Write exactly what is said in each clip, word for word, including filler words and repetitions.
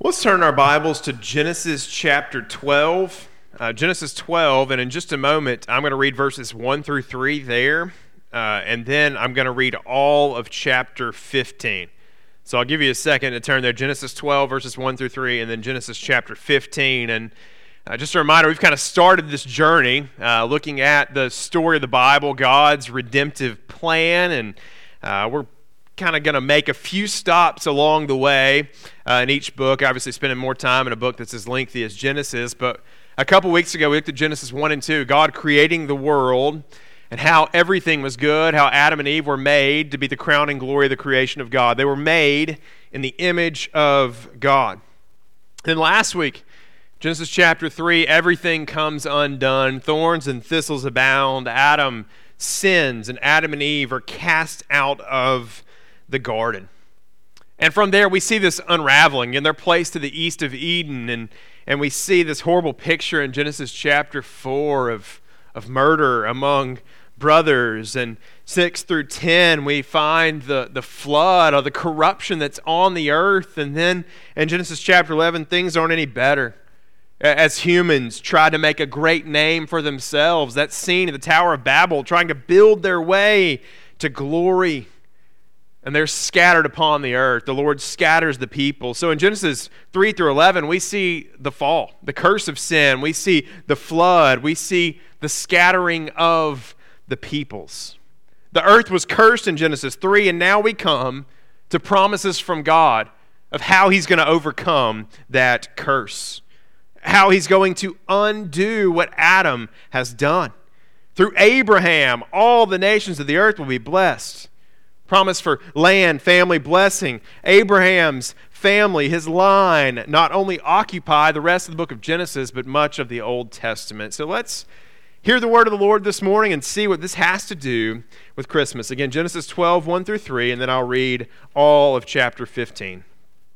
Let's turn our Bibles to Genesis chapter twelve. Uh, Genesis twelve, and in just a moment, I'm going to read verses one through three there, uh, and then I'm going to read all of chapter fifteen. So I'll give you a second to turn there. Genesis twelve, verses one through three, and then Genesis chapter fifteen. And uh, just a reminder, we've kind of started this journey uh, looking at the story of the Bible, God's redemptive plan, and uh, we're kind of going to make a few stops along the way uh, in each book, obviously spending more time in a book that's as lengthy as Genesis. But a couple weeks ago, we looked at Genesis one and two, God creating the world and how everything was good, how Adam and Eve were made to be the crowning glory of the creation of God. They were made in the image of God. Then last week, Genesis chapter three, everything comes undone. Thorns and thistles abound. Adam sins, and Adam and Eve are cast out of the garden. And from there we see this unraveling, and they're placed to the east of Eden, and, and we see this horrible picture in Genesis chapter four of, of murder among brothers. And six through ten we find the, the flood or the corruption that's on the earth. And then in Genesis chapter eleven, things aren't any better as humans try to make a great name for themselves. That scene at the Tower of Babel, trying to build their way to glory. And they're scattered upon the earth. The Lord scatters the people. So in Genesis three through eleven, we see the fall, the curse of sin. We see the flood. We see the scattering of the peoples. The earth was cursed in Genesis three, and now we come to promises from God of how He's going to overcome that curse, how He's going to undo what Adam has done. Through Abraham, all the nations of the earth will be blessed. Promise for land, family, blessing. Abraham's family, his line, not only occupy the rest of the book of Genesis, but much of the Old Testament. So let's hear the word of the Lord this morning and see what this has to do with Christmas. Again, Genesis twelve, one through three, and then I'll read all of chapter fifteen.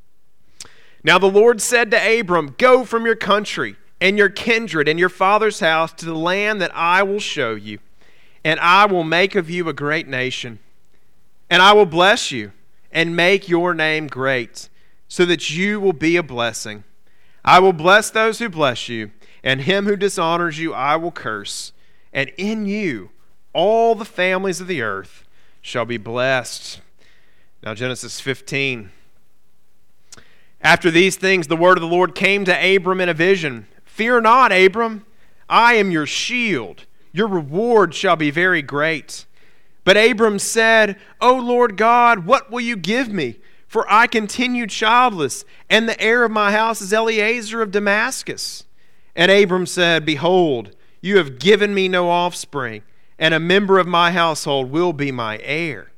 Now the Lord said to Abram, "Go from your country and your kindred and your father's house to the land that I will show you, and I will make of you a great nation. And I will bless you and make your name great, so that you will be a blessing. I will bless those who bless you, and him who dishonors you I will curse. And in you all the families of the earth shall be blessed." Now Genesis fifteen. After these things the word of the Lord came to Abram in a vision. "Fear not, Abram, I am your shield. Your reward shall be very great." But Abram said, "O Lord God, what will you give me? For I continue childless, and the heir of my house is Eliezer of Damascus." And Abram said, "Behold, you have given me no offspring, and a member of my household will be my heir."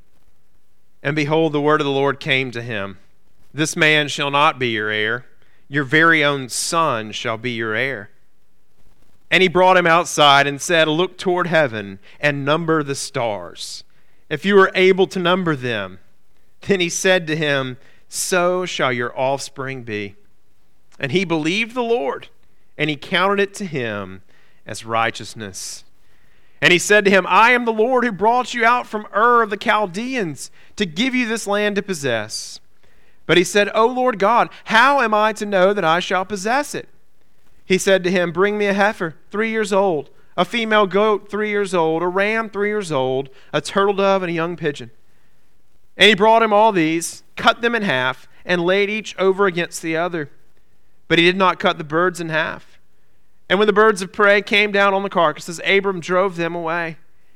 And behold, the word of the Lord came to him. "This man shall not be your heir. Your very own son shall be your heir." And he brought him outside and said, "Look toward heaven and number the stars, if you are able to number them." Then he said to him, "So shall your offspring be." And he believed the Lord, and he counted it to him as righteousness. And he said to him, "I am the Lord who brought you out from Ur of the Chaldeans to give you this land to possess." But he said, "O Lord God, how am I to know that I shall possess it?" He said to him, "Bring me a heifer, three years old, a female goat, three years old, a ram, three years old, a turtle dove, and a young pigeon." And he brought him all these, cut them in half, and laid each over against the other. But he did not cut the birds in half. And when the birds of prey came down on the carcasses, Abram drove them away.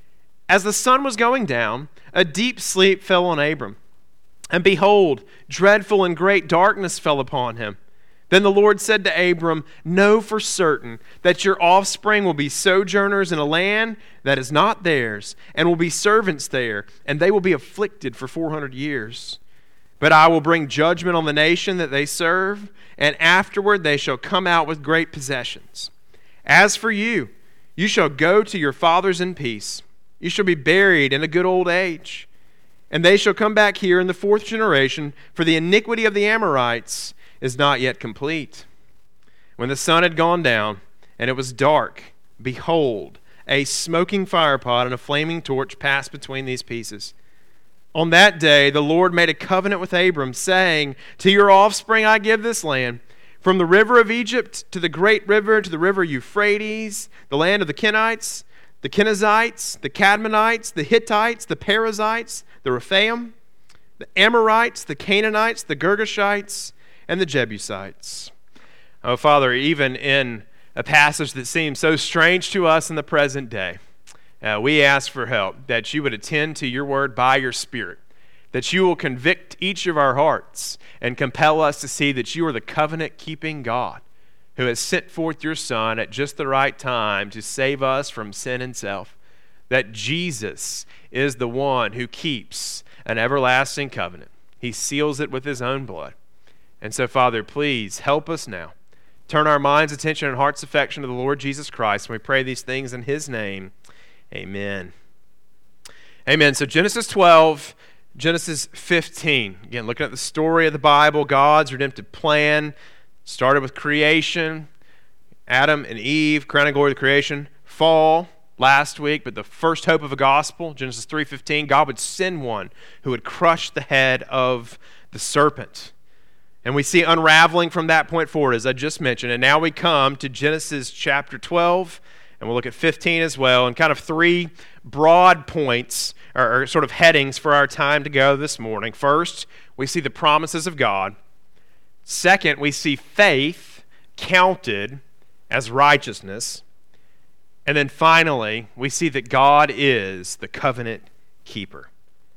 As the sun was going down, a deep sleep fell on Abram. And behold, dreadful and great darkness fell upon him. Then the Lord said to Abram, "Know for certain that your offspring will be sojourners in a land that is not theirs, and will be servants there, and they will be afflicted for four hundred years. But I will bring judgment on the nation that they serve, and afterward they shall come out with great possessions. As for you, you shall go to your fathers in peace. You shall be buried in a good old age. And they shall come back here in the fourth generation, for the iniquity of the Amorites is not yet complete." When the sun had gone down, and it was dark, behold, a smoking firepot and a flaming torch passed between these pieces. On that day the Lord made a covenant with Abram, saying, "To your offspring I give this land, From the river of Egypt to the great river, to the river Euphrates, the land of the Kenites, the Kenizzites, the Cadmonites, the Hittites, the Perizzites, the Rephaim, the Amorites, the Canaanites, the Girgashites, and the Jebusites. Oh, Father, even in a passage that seems so strange to us in the present day, uh, we ask for help, that you would attend to your word by your Spirit, that you will convict each of our hearts and compel us to see that you are the covenant-keeping God who has sent forth your Son at just the right time to save us from sin and self, that Jesus is the one who keeps an everlasting covenant. He seals it with his own blood. And so, Father, please help us now. Turn our minds' attention and heart's affection to the Lord Jesus Christ, and we pray these things in his name. Amen. Amen. So Genesis twelve, Genesis fifteen. Again, looking at the story of the Bible, God's redemptive plan started with creation, Adam and Eve, crown and glory of the creation, fall last week, but the first hope of the gospel, Genesis three fifteen, God would send one who would crush the head of the serpent. And we see unraveling from that point forward, as I just mentioned. And now we come to Genesis chapter twelve, and we'll look at fifteen as well, and kind of three broad points, or, or sort of headings for our time together this morning. First, we see the promises of God. Second, we see faith counted as righteousness. And then finally, we see that God is the covenant keeper.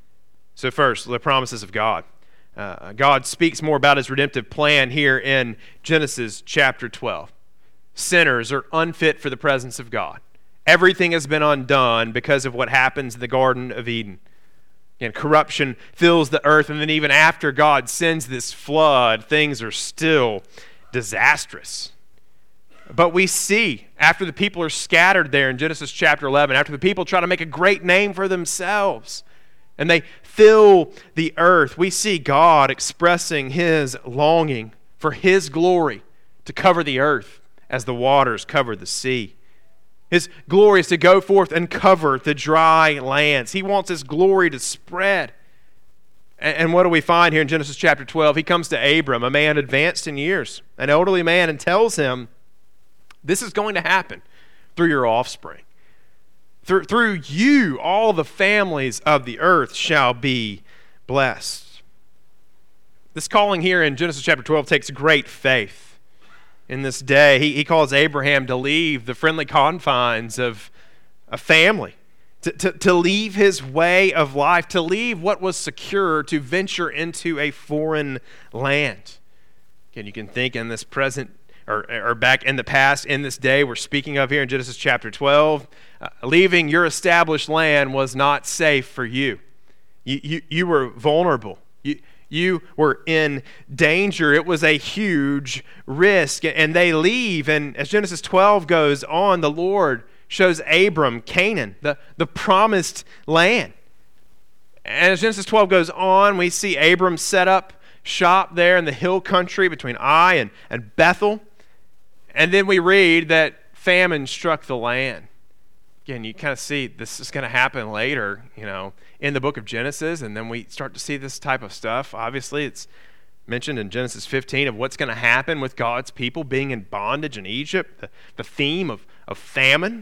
So first, the promises of God. Uh, God speaks more about his redemptive plan here in Genesis chapter twelve. Sinners are unfit for the presence of God. Everything has been undone because of what happens in the Garden of Eden. And corruption fills the earth, and then even after God sends this flood, things are still disastrous. But we see, after the people are scattered there in Genesis chapter eleven, after the people try to make a great name for themselves, and they fill the earth, we see God expressing his longing for his glory to cover the earth as the waters cover the sea. His glory is to go forth and cover the dry lands. He wants his glory to spread. And what do we find here in Genesis chapter twelve? He comes to Abram, a man advanced in years, an elderly man, and tells him, this is going to happen through your offspring. Through, through you, all the families of the earth shall be blessed. This calling here in Genesis chapter twelve takes great faith. In this day, he, he calls Abraham to leave the friendly confines of a family, to, to, to leave his way of life, to leave what was secure, to venture into a foreign land. Again, you can think in this present, or, or back in the past, in this day we're speaking of here in Genesis chapter twelve, uh, leaving your established land was not safe for you. You, you, you were vulnerable. You, You were in danger. It was a huge risk. And they leave. And as Genesis twelve goes on, the Lord shows Abram Canaan, the, the promised land. And as Genesis twelve goes on, we see Abram set up shop there in the hill country between Ai and, and Bethel. And then we read that famine struck the land. Again, you kind of see this is going to happen later, you know, in the book of Genesis, and then we start to see this type of stuff. Obviously, it's mentioned in Genesis fifteen of what's going to happen with God's people being in bondage in Egypt, the, the theme of, of famine.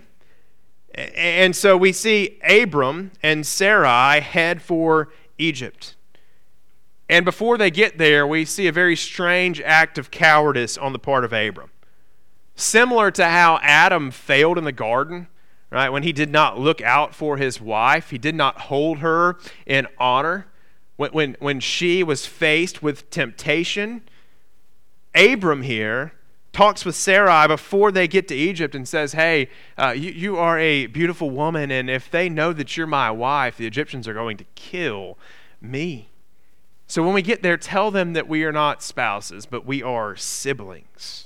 And so we see Abram and Sarai head for Egypt. And before they get there, we see a very strange act of cowardice on the part of Abram. Similar to how Adam failed in the garden, right? When he did not look out for his wife, he did not hold her in honor. When, when, when she was faced with temptation, Abram here talks with Sarai before they get to Egypt and says, hey, uh, you, you are a beautiful woman, and if they know that you're my wife, the Egyptians are going to kill me. So when we get there, tell them that we are not spouses, but we are siblings.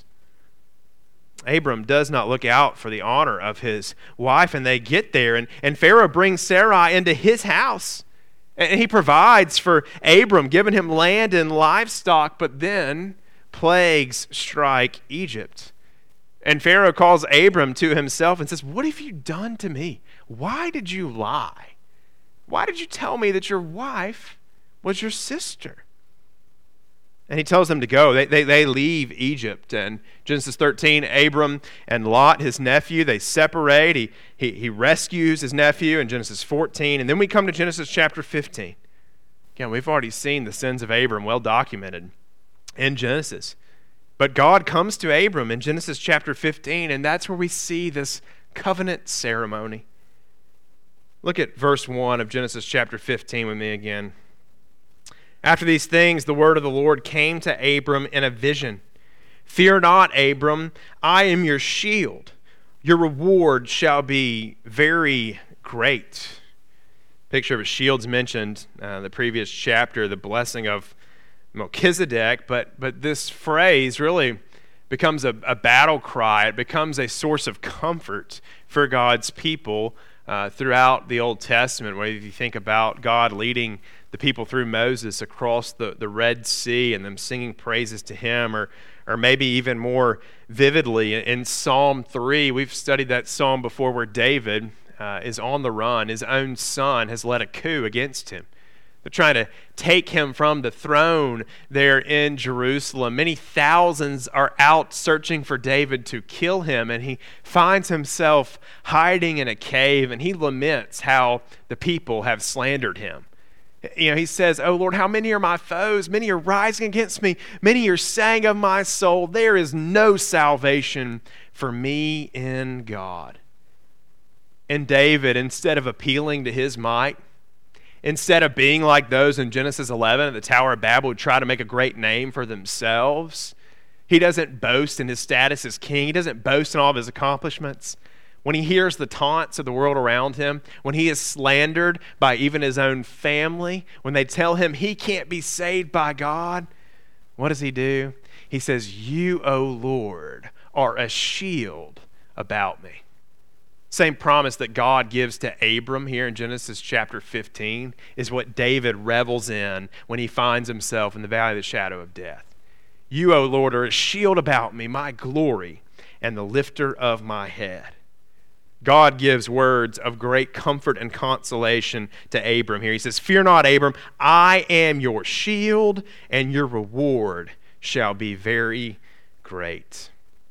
Abram does not look out for the honor of his wife, and they get there, and, and Pharaoh brings Sarai into his house, and he provides for Abram, giving him land and livestock, but then plagues strike Egypt. And Pharaoh calls Abram to himself and says, what have you done to me? Why did you lie? Why did you tell me that your wife was your sister? And he tells them to go. They, they, they leave Egypt. And Genesis thirteen, Abram and Lot, his nephew, they separate. He, he, he rescues his nephew in Genesis fourteen. And then we come to Genesis chapter fifteen. Again, we've already seen the sins of Abram well documented in Genesis. But God comes to Abram in Genesis chapter fifteen, and that's where we see this covenant ceremony. Look at verse one of Genesis chapter fifteen with me again. After these things, the word of the Lord came to Abram in a vision. Fear not, Abram, I am your shield. Your reward shall be very great. Picture of a shield's mentioned uh, in the previous chapter, the blessing of Melchizedek, but but this phrase really becomes a, a battle cry. It becomes a source of comfort for God's people uh, throughout the Old Testament. Whether you think about God leading the people through Moses across the, the Red Sea and them singing praises to him, or or maybe even more vividly in Psalm three, we've studied that psalm before, where David uh, is on the run. His own son has led a coup against him. They're trying to take him from the throne there in Jerusalem. Many thousands are out searching for David to kill him, and he finds himself hiding in a cave, and he laments how the people have slandered him. You know, he says, "Oh Lord, how many are my foes? Many are rising against me. Many are saying of my soul, there is no salvation for me in God." And David, instead of appealing to his might, instead of being like those in Genesis eleven at the Tower of Babel who try to make a great name for themselves, he doesn't boast in his status as king. He doesn't boast in all of his accomplishments. When he hears the taunts of the world around him, when he is slandered by even his own family, when they tell him he can't be saved by God, what does he do? He says, "You, O Lord, are a shield about me." Same promise that God gives to Abram here in Genesis chapter fifteen is what David revels in when he finds himself in the valley of the shadow of death. "You, O Lord, are a shield about me, my glory, and the lifter of my head." God gives words of great comfort and consolation to Abram here. He says, "Fear not, Abram, I am your shield, and your reward shall be very great."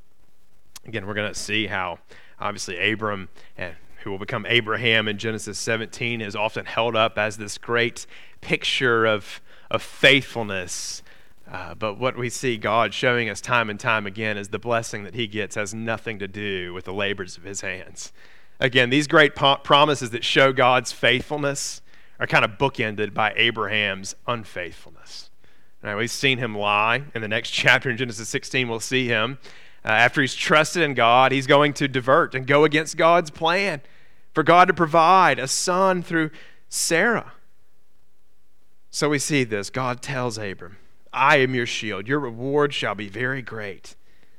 Again, we're going to see how obviously Abram, who will become Abraham in Genesis seventeen, is often held up as this great picture of, of faithfulness. Uh, but what we see God showing us time and time again is the blessing that he gets has nothing to do with the labors of his hands. Again, these great po- promises that show God's faithfulness are kind of bookended by Abraham's unfaithfulness. Now, we've seen him lie. In the next chapter in Genesis sixteen, we'll see him. Uh, after he's trusted in God, he's going to divert and go against God's plan for God to provide a son through Sarah. So we see this. God tells Abram, "I am your shield. Your reward shall be very great."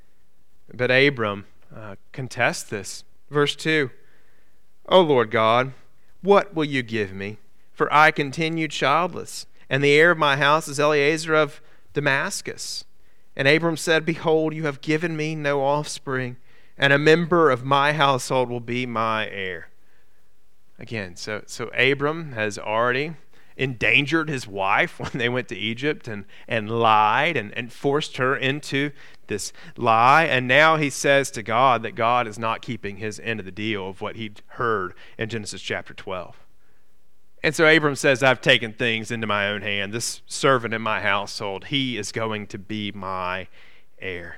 But Abram uh, contests this. Verse two, "O Lord God, what will you give me? For I continue childless, and the heir of my house is Eliezer of Damascus." And Abram said, "Behold, you have given me no offspring, and a member of my household will be my heir." Again, so, so Abram has already endangered his wife when they went to Egypt and, and lied and, and forced her into this lie. And now he says to God that God is not keeping his end of the deal of what he'd heard in Genesis chapter twelve. And so Abram says, "I've taken things into my own hand. This servant in my household, he is going to be my heir."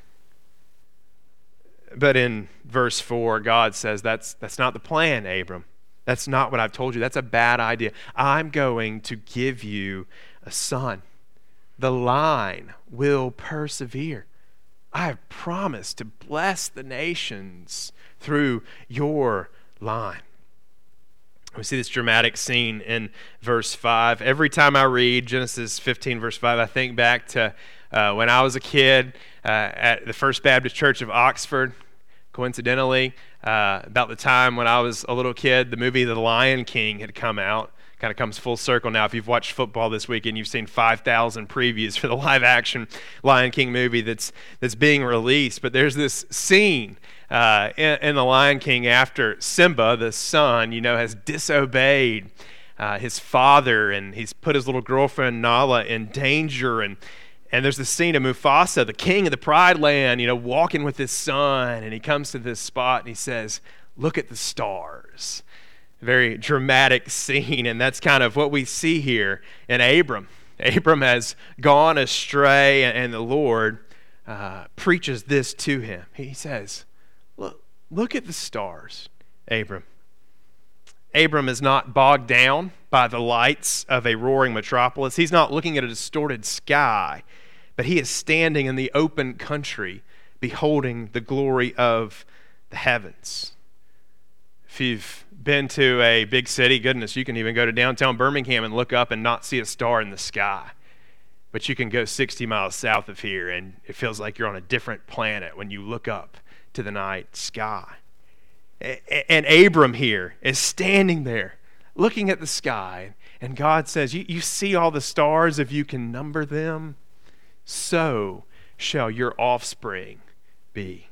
But in verse four, God says, that's, that's not the plan, Abram. That's not what I've told you. That's a bad idea. I'm going to give you a son. The line will persevere. I have promised to bless the nations through your line. We see this dramatic scene in verse five. Every time I read Genesis fifteen, verse five, I think back to uh, when I was a kid uh, at the First Baptist Church of Oxford. Coincidentally, uh, about the time when I was a little kid, the movie The Lion King had come out. Kind of comes full circle now. If you've watched football this weekend, you've seen five thousand previews for the live-action Lion King movie that's that's being released. But there's this scene uh, in, in The Lion King after Simba, the son, you know, has disobeyed uh, his father, and he's put his little girlfriend Nala in danger, and And there's the scene of Mufasa, the king of the Pride Land, you know, walking with his son, and he comes to this spot and he says, "Look at the stars." Very dramatic scene, and that's kind of what we see here in Abram. Abram has gone astray, and the Lord uh, preaches this to him. He says, look, look at the stars, Abram. Abram is not bogged down by the lights of a roaring metropolis. He's not looking at a distorted sky, but he is standing in the open country, beholding the glory of the heavens. If you've been to a big city, goodness, you can even go to downtown Birmingham and look up and not see a star in the sky. But you can go sixty miles south of here and it feels like you're on a different planet when you look up to the night sky. And Abram here is standing there looking at the sky, and God says, you, you see all the stars, if you can number them, so shall your offspring be.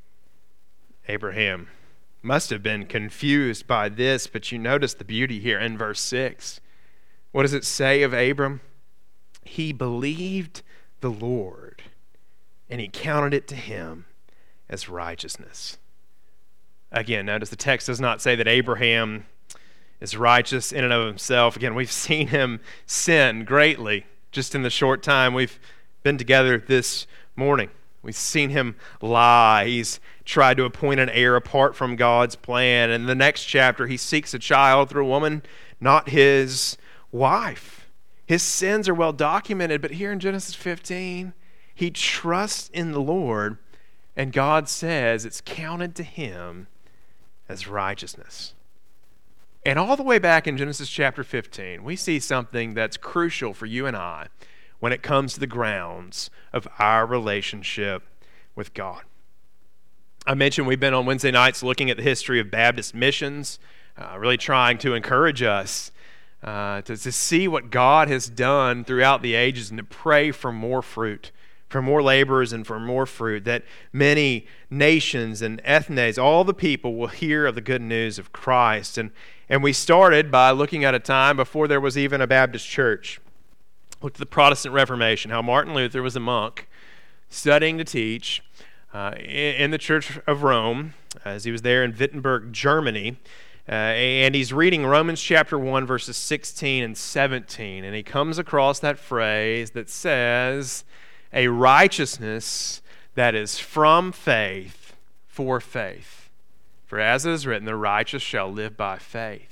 Abraham must have been confused by this, but you notice the beauty here in verse six. What does it say of Abram? He believed the Lord, and he counted it to him as righteousness. Again, notice the text does not say that Abraham is righteous in and of himself. Again, we've seen him sin greatly just in the short time we've been together this morning. We've seen him lie. He's tried to appoint an heir apart from God's plan. And in the next chapter, he seeks a child through a woman, not his wife. His sins are well documented, but here in Genesis fifteen, he trusts in the Lord, and God says it's counted to him as righteousness. And all the way back in Genesis chapter fifteen, we see something that's crucial for you and I when it comes to the grounds of our relationship with God. I mentioned we've been on Wednesday nights looking at the history of Baptist missions, uh, really trying to encourage us uh, to, to see what God has done throughout the ages and to pray for more fruit, for more laborers and for more fruit, that many nations and ethnes, all the people will hear of the good news of Christ. And, and we started by looking at a time before there was even a Baptist church. Looked at the Protestant Reformation, how Martin Luther was a monk studying to teach uh, in, in the Church of Rome as he was there in Wittenberg, Germany. Uh, and he's reading Romans chapter one, verses sixteen and seventeen. And he comes across that phrase that says, a righteousness that is from faith for faith. For as it is written, the righteous shall live by faith.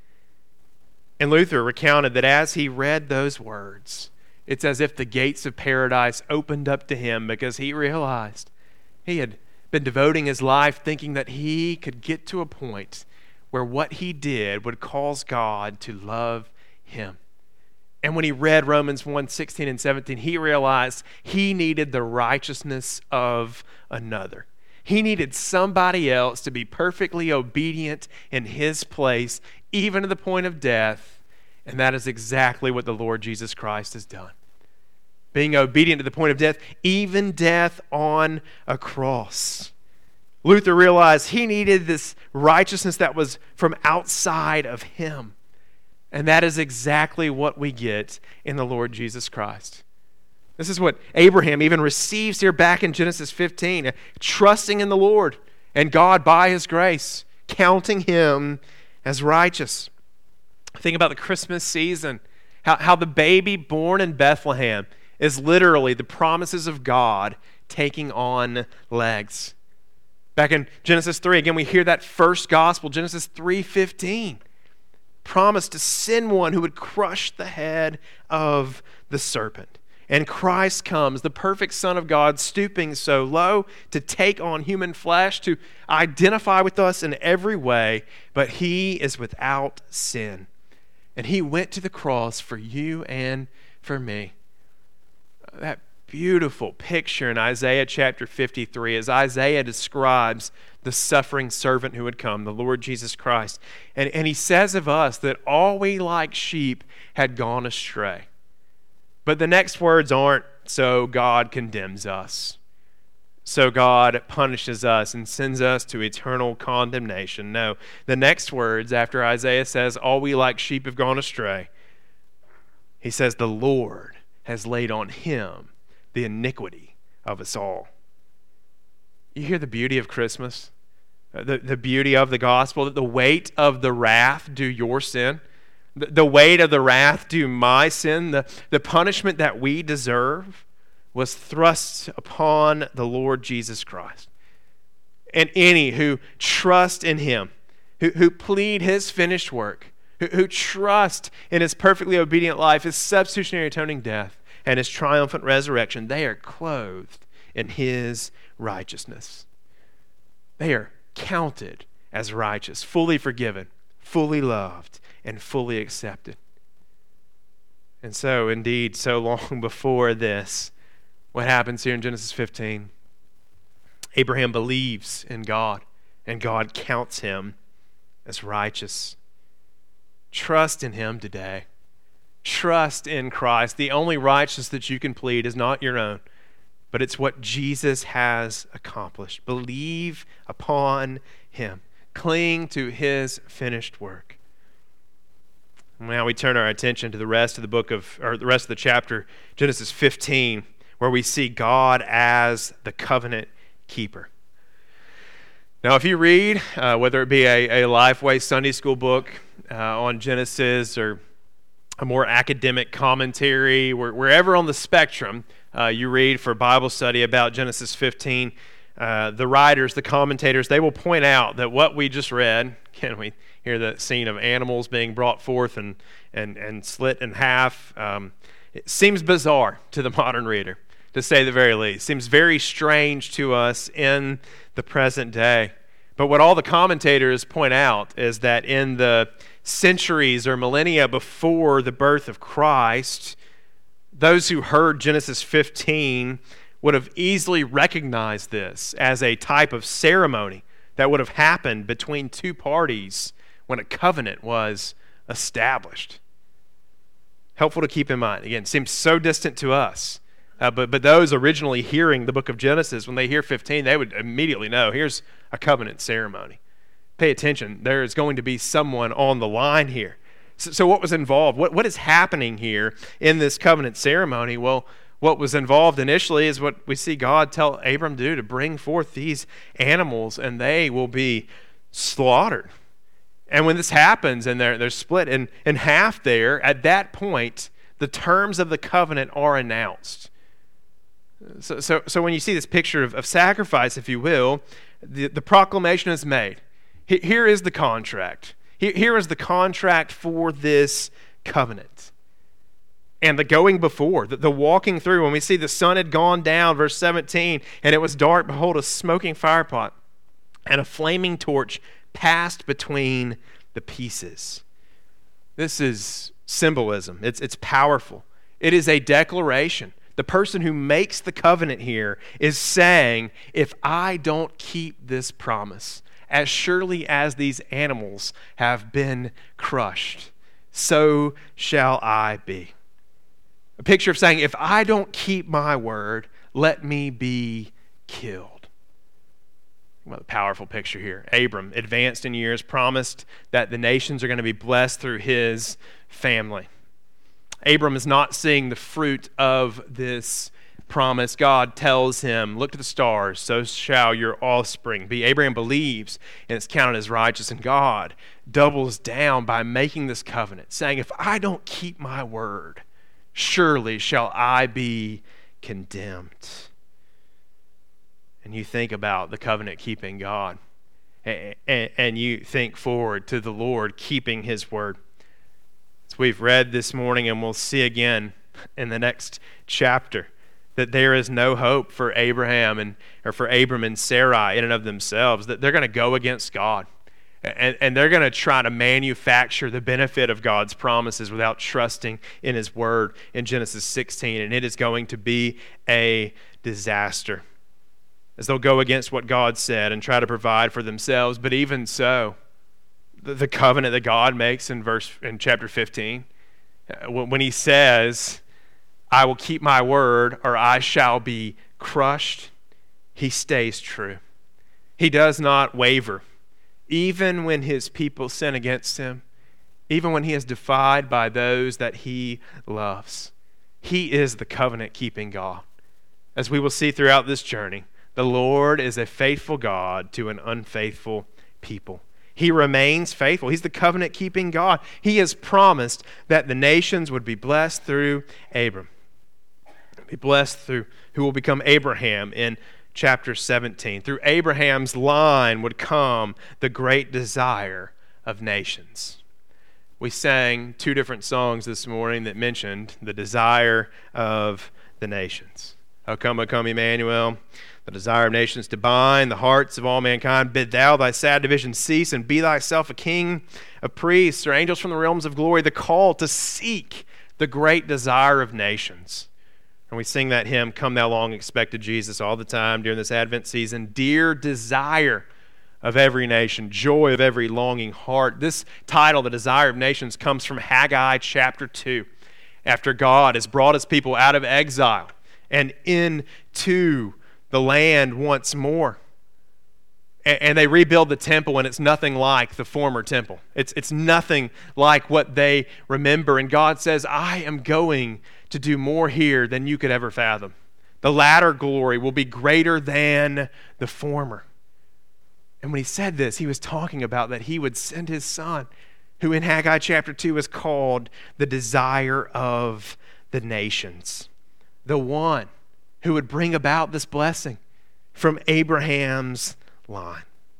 And Luther recounted that as he read those words, it's as if the gates of paradise opened up to him, because he realized he had been devoting his life thinking that he could get to a point where what he did would cause God to love him. And when he read Romans one, sixteen and seventeen, he realized he needed the righteousness of another. He needed somebody else to be perfectly obedient in his place, even to the point of death. And that is exactly what the Lord Jesus Christ has done. Being obedient to the point of death, even death on a cross. Luther realized he needed this righteousness that was from outside of him. And that is exactly what we get in the Lord Jesus Christ. This is what Abraham even receives here back in Genesis fifteen, trusting in the Lord and God by his grace, counting him as righteous. Think about the Christmas season, how, how the baby born in Bethlehem is literally the promises of God taking on legs. Back in Genesis three, again, we hear that first gospel, Genesis three fifteen. Promised to send one who would crush the head of the serpent. And Christ comes, the perfect Son of God, stooping so low to take on human flesh, to identify with us in every way, but he is without sin. And he went to the cross for you and for me. That beautiful picture in Isaiah chapter fifty-three, as Isaiah describes the suffering servant who would come, the Lord Jesus Christ. And, and he says of us that all we like sheep had gone astray. But the next words aren't, so God condemns us. So God punishes us and sends us to eternal condemnation. No, the next words after Isaiah says, all we like sheep have gone astray, he says, the Lord has laid on him the iniquity of us all. You hear the beauty of Christmas? The, the beauty of the gospel, that the weight of the wrath due your sin, the, the weight of the wrath due my sin, the, the punishment that we deserve was thrust upon the Lord Jesus Christ. And any who trust in him, who, who plead his finished work, who, who trust in his perfectly obedient life, his substitutionary atoning death, and his triumphant resurrection, they are clothed in his righteousness. They are counted as righteous, fully forgiven, fully loved, and fully accepted. And so, indeed, so long before this, what happens here in Genesis fifteen? Abraham believes in God, and God counts him as righteous. Trust in him today. Trust in Christ. The only righteousness that you can plead is not your own, but it's what Jesus has accomplished. Believe upon him. Cling to his finished work. Now we turn our attention to the rest of the book of, or the rest of the chapter, Genesis fifteen, where we see God as the covenant keeper. Now, if you read, uh, whether it be a, a Lifeway Sunday school book uh, on Genesis or a more academic commentary, where, wherever on the spectrum uh, you read for Bible study about Genesis fifteen, uh, the writers, the commentators, they will point out that what we just read, can we hear the scene of animals being brought forth and, and, and slit in half, um, it seems bizarre to the modern reader, to say the very least. Seems very strange to us in the present day. But what all the commentators point out is that in the centuries or millennia before the birth of Christ, those who heard Genesis fifteen would have easily recognized this as a type of ceremony that would have happened between two parties when a covenant was established. Helpful to keep in mind. Again, seems so distant to us. Uh, but, but those originally hearing the book of Genesis, when they hear fifteen, they would immediately know, here's a covenant ceremony. Pay attention. There is going to be someone on the line here. So, so what was involved? What, what is happening here in this covenant ceremony? Well, what was involved initially is what we see God tell Abram to do, to bring forth these animals, and they will be slaughtered. And when this happens, and they're, they're split in, in half there, at that point, the terms of the covenant are announced. So, so, so when you see this picture of, of sacrifice, if you will, the, the proclamation is made. Here is the contract. Here is the contract for this covenant. And the going before, the, the walking through, when we see the sun had gone down, verse seventeen, and it was dark, behold, a smoking firepot and a flaming torch passed between the pieces. This is symbolism. It's, it's powerful. It is a declaration. The person who makes the covenant here is saying, if I don't keep this promise, as surely as these animals have been crushed, so shall I be. A picture of saying, if I don't keep my word, let me be killed. What a powerful picture here. Abram, advanced in years, promised that the nations are going to be blessed through his family. Abram is not seeing the fruit of this promise. God tells him, look to the stars, so shall your offspring be. Abraham believes, and it's counted as righteous, and God doubles down by making this covenant, saying, if I don't keep my word, surely shall I be condemned. And you think about the covenant-keeping God, and you think forward to the Lord keeping his word. As we've read this morning, and we'll see again in the next chapter, that there is no hope for Abraham and or for Abram and Sarai in and of themselves, that they're going to go against God. And, and they're going to try to manufacture the benefit of God's promises without trusting in his word in Genesis sixteen. And it is going to be a disaster, as they'll go against what God said and try to provide for themselves. But even so, the, the covenant that God makes in verse in chapter fifteen, when he says, I will keep my word or I shall be crushed, he stays true. He does not waver. Even when his people sin against him, even when he is defied by those that he loves, he is the covenant-keeping God. as we will see throughout this journey, the Lord is a faithful God to an unfaithful people. He remains faithful. He's the covenant-keeping God. He has promised that the nations would be blessed through Abram. Be blessed through who will become Abraham in chapter seventeen. Through Abraham's line would come the great desire of nations. We sang two different songs this morning that mentioned the desire of the nations. O come, O come, Emmanuel, the desire of nations to bind the hearts of all mankind. Bid thou thy sad division cease, and be thyself a king of priests, or angels from the realms of glory, the call to seek the great desire of nations. And we sing that hymn, Come Thou Long Expected Jesus, all the time during this Advent season. Dear desire of every nation, joy of every longing heart. This title, The Desire of Nations, comes from Haggai chapter two. After God has brought his people out of exile and into the land once more. And they rebuild the temple, and it's nothing like the former temple. It's, it's nothing like what they remember. And God says, I am going to do more here than you could ever fathom. The latter glory will be greater than the former. And when he said this, he was talking about that he would send his son, who in Haggai chapter two is called the desire of the nations. The one who would bring about this blessing from Abraham's line.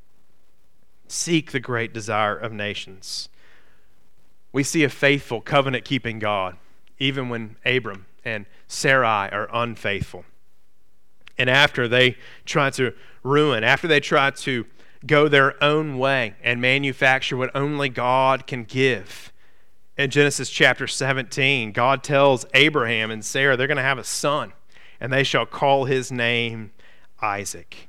Seek the great desire of nations. We see a faithful, covenant-keeping God, even when Abram and Sarai are unfaithful. And after they try to ruin, after they try to go their own way and manufacture what only God can give. In Genesis chapter seventeen, God tells Abraham and Sarah they're going to have a son, and they shall call his name Isaac.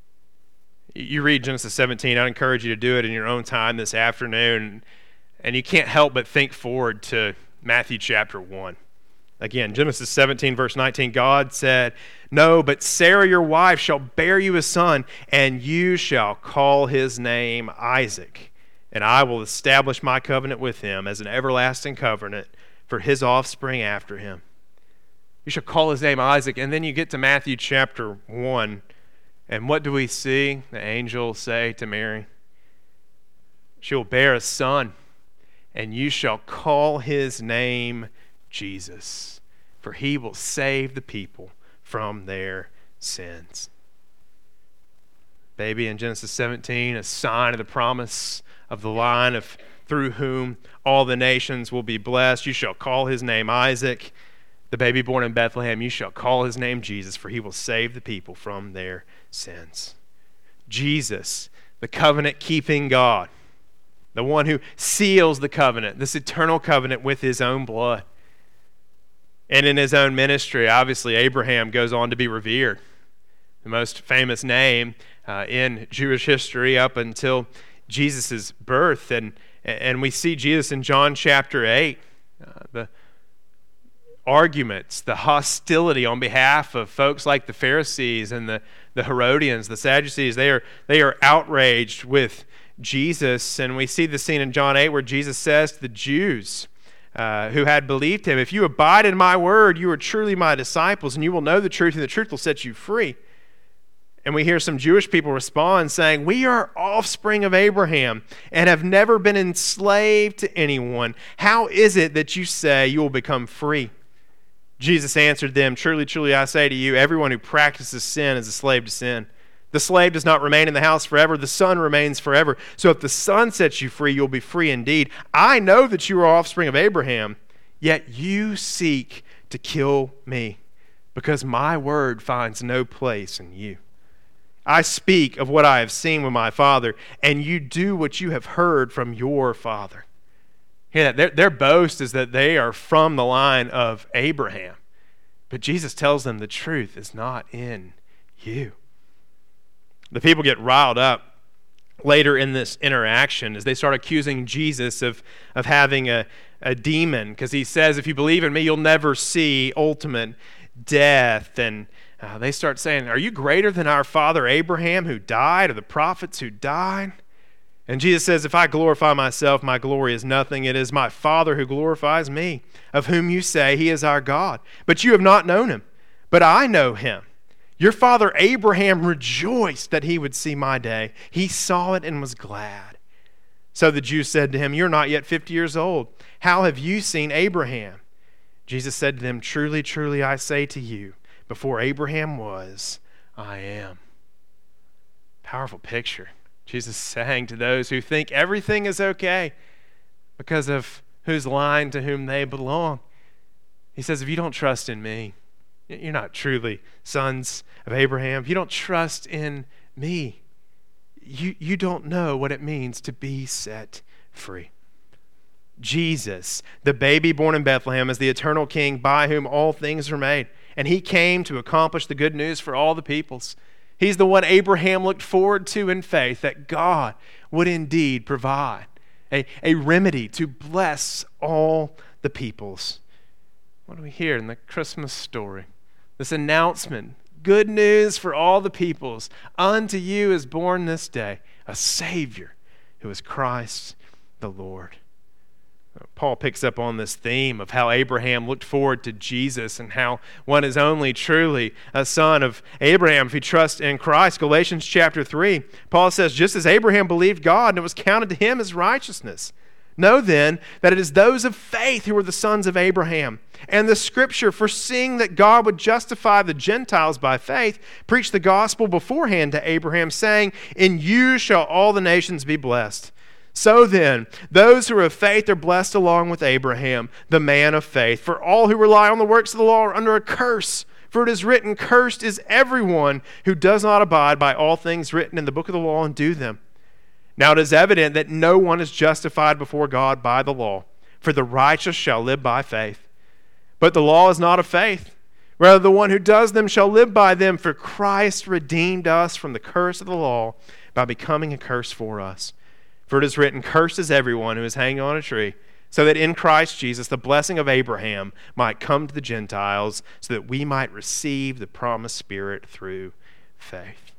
You read Genesis seventeen, I'd encourage you to do it in your own time this afternoon, and you can't help but think forward to Matthew chapter one. Again, Genesis seventeen, verse nineteen, God said, No, but Sarah your wife shall bear you a son, and you shall call his name Isaac. And I will establish my covenant with him as an everlasting covenant for his offspring after him. You shall call his name Isaac. And then you get to Matthew chapter one, and what do we see the angel say to Mary? She will bear a son, and you shall call his name Jesus, for he will save the people from their sins. Baby, in Genesis seventeen, a sign of the promise of the line of through whom all the nations will be blessed. You shall call his name Isaac. The baby born in Bethlehem, you shall call his name Jesus, for he will save the people from their sins. Jesus, the covenant-keeping God, the one who seals the covenant, this eternal covenant with his own blood. And in his own ministry, obviously, Abraham goes on to be revered. The most famous name uh, in Jewish history up until Jesus' birth. And, and we see Jesus in John chapter eight. Uh, the arguments, the hostility on behalf of folks like the Pharisees and the, the Herodians, the Sadducees. They are, they are outraged with Jesus. And we see the scene in John eight where Jesus says to the Jews, Uh, who had believed him, if you abide in my word, you are truly my disciples, and you will know the truth, and the truth will set you free. And we hear some Jewish people respond saying, we are offspring of Abraham and have never been enslaved to anyone. How is it that you say you will become free? Jesus answered them, truly, truly, I say to you, everyone who practices sin is a slave to sin. The slave does not remain in the house forever. The son remains forever. So if the son sets you free, you'll be free indeed. I know that you are offspring of Abraham, yet you seek to kill me, because my word finds no place in you. I speak of what I have seen with my father, and you do what you have heard from your father. Hear that? Their, their boast is that they are from the line of Abraham. But Jesus tells them the truth is not in you. The people get riled up later in this interaction as they start accusing Jesus of, of having a, a demon, because he says, if you believe in me, you'll never see ultimate death. And uh, they start saying, are you greater than our father Abraham who died, or the prophets who died? And Jesus says, if I glorify myself, my glory is nothing. It is my Father who glorifies me, of whom you say he is our God. But you have not known him, but I know him. Your father Abraham rejoiced that he would see my day. He saw it and was glad." So the Jews said to him, "You're not yet fifty years old. How have you seen Abraham?" Jesus said to them, "Truly, truly, I say to you, before Abraham was, I am." Powerful picture. Jesus saying to those who think everything is okay because of whose line to whom they belong. He says, if you don't trust in me, you're not truly sons of Abraham. If you don't trust in me, you, you don't know what it means to be set free. Jesus, the baby born in Bethlehem, is the eternal King by whom all things are made. And he came to accomplish the good news for all the peoples. He's the one Abraham looked forward to in faith, that God would indeed provide a, a remedy to bless all the peoples. What do we hear in the Christmas story? This announcement, good news for all the peoples. Unto you is born this day a Savior who is Christ the Lord. Paul picks up on this theme of how Abraham looked forward to Jesus and how one is only truly a son of Abraham if he trusts in Christ. Galatians chapter three, Paul says, just as Abraham believed God and it was counted to him as righteousness. Know then that it is those of faith who are the sons of Abraham. And the scripture, foreseeing that God would justify the Gentiles by faith, preached the gospel beforehand to Abraham, saying, in you shall all the nations be blessed. So then, those who are of faith are blessed along with Abraham, the man of faith. For all who rely on the works of the law are under a curse. For it is written, cursed is everyone who does not abide by all things written in the book of the law and do them. Now it is evident that no one is justified before God by the law, for the righteous shall live by faith. But the law is not of faith. Rather, the one who does them shall live by them, for Christ redeemed us from the curse of the law by becoming a curse for us. For it is written, cursed is everyone who is hanging on a tree, so that in Christ Jesus the blessing of Abraham might come to the Gentiles, so that we might receive the promised Spirit through faith.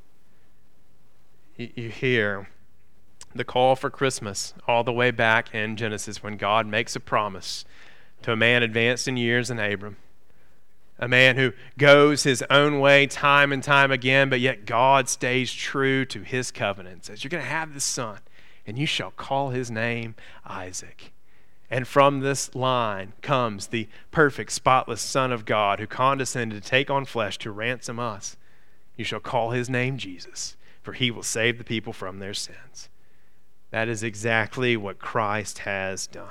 You, you hear the call for Christmas all the way back in Genesis when God makes a promise to a man advanced in years in Abram, a man who goes his own way time and time again, but yet God stays true to his covenant. Says, you're going to have this son, and you shall call his name Isaac. And from this line comes the perfect, spotless Son of God who condescended to take on flesh to ransom us. You shall call his name Jesus, for he will save the people from their sins. That is exactly what Christ has done.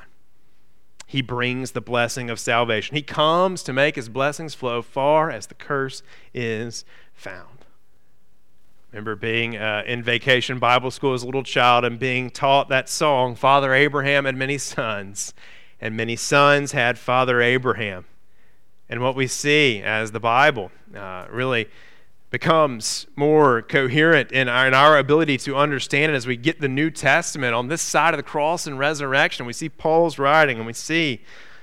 He brings the blessing of salvation. He comes to make his blessings flow far as the curse is found. Remember being uh, in vacation Bible school as a little child and being taught that song, Father Abraham had many sons, and many sons had Father Abraham. And what we see as the Bible uh, really becomes more coherent in our, in our ability to understand it as we get the New Testament on this side of the cross and resurrection. We see Paul's writing and we see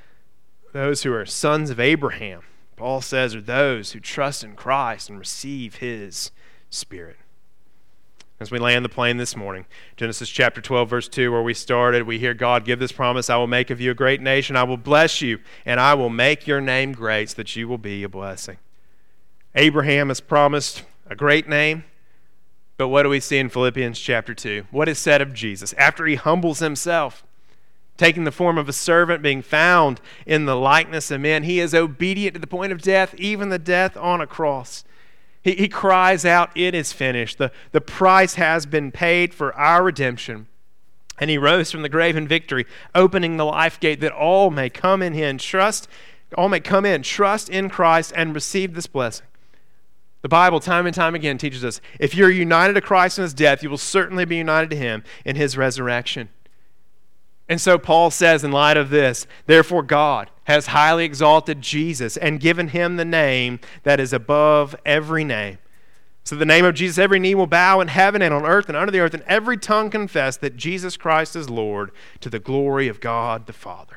those who are sons of Abraham, Paul says, are those who trust in Christ and receive his Spirit. As we land the plane this morning, Genesis chapter twelve, verse two, where we started, we hear God give this promise, I will make of you a great nation, I will bless you, and I will make your name great so that you will be a blessing. Abraham has promised a great name, but what do we see in Philippians chapter two? What is said of Jesus? After he humbles himself, taking the form of a servant, being found in the likeness of men, he is obedient to the point of death, even the death on a cross. He, he cries out, it is finished. The, the price has been paid for our redemption. And he rose from the grave in victory, opening the life gate that all may come in him, trust, all may come in, trust in Christ, and receive this blessing. The Bible, time and time again, teaches us, if you're united to Christ in his death, you will certainly be united to him in his resurrection. And so Paul says, in light of this, therefore God has highly exalted Jesus and given him the name that is above every name. So the name of Jesus, every knee will bow in heaven and on earth and under the earth, and every tongue confess that Jesus Christ is Lord, to the glory of God the Father.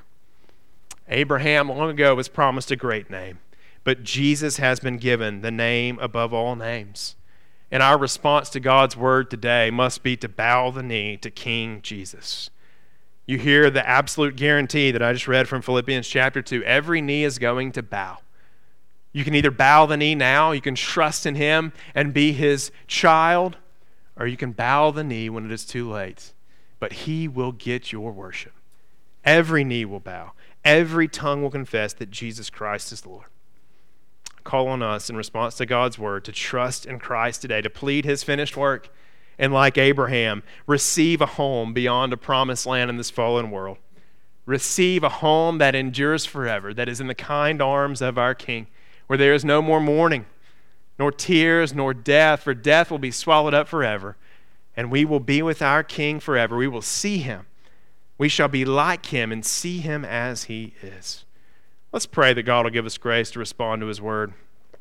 Abraham long ago was promised a great name, but Jesus has been given the name above all names. And our response to God's word today must be to bow the knee to King Jesus. You hear the absolute guarantee that I just read from Philippians chapter two. Every knee is going to bow. You can either bow the knee now, you can trust in him and be his child, or you can bow the knee when it is too late. But he will get your worship. Every knee will bow. Every tongue will confess that Jesus Christ is the Lord. Call on us in response to God's word to trust in Christ today, to plead his finished work, and like Abraham, receive a home beyond a promised land in this fallen world. Receive a home that endures forever, that is in the kind arms of our King, where there is no more mourning, nor tears, nor death, for death will be swallowed up forever, and we will be with our King forever. We will see him. We shall be like him and see him as he is. Let's pray that God will give us grace to respond to his word.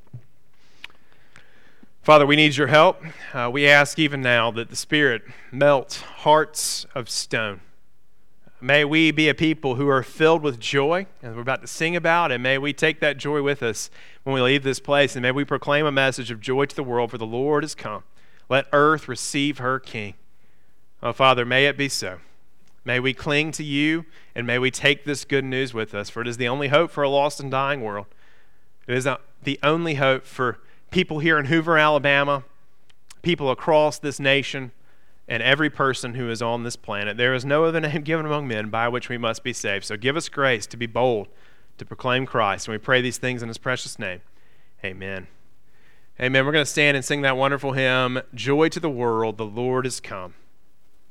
Father, we need your help. Uh, we ask even now that the Spirit melt hearts of stone. May we be a people who are filled with joy, as we're about to sing about, and may we take that joy with us when we leave this place, and may we proclaim a message of joy to the world, for the Lord has come. Let earth receive her King. Oh, Father, may it be so. May we cling to you, and may we take this good news with us, for it is the only hope for a lost and dying world. It is the only hope for people here in Hoover, Alabama, people across this nation, and every person who is on this planet. There is no other name given among men by which we must be saved. So give us grace to be bold, to proclaim Christ. And we pray these things in his precious name. Amen. Amen. We're going to stand and sing that wonderful hymn, Joy to the World, the Lord is come.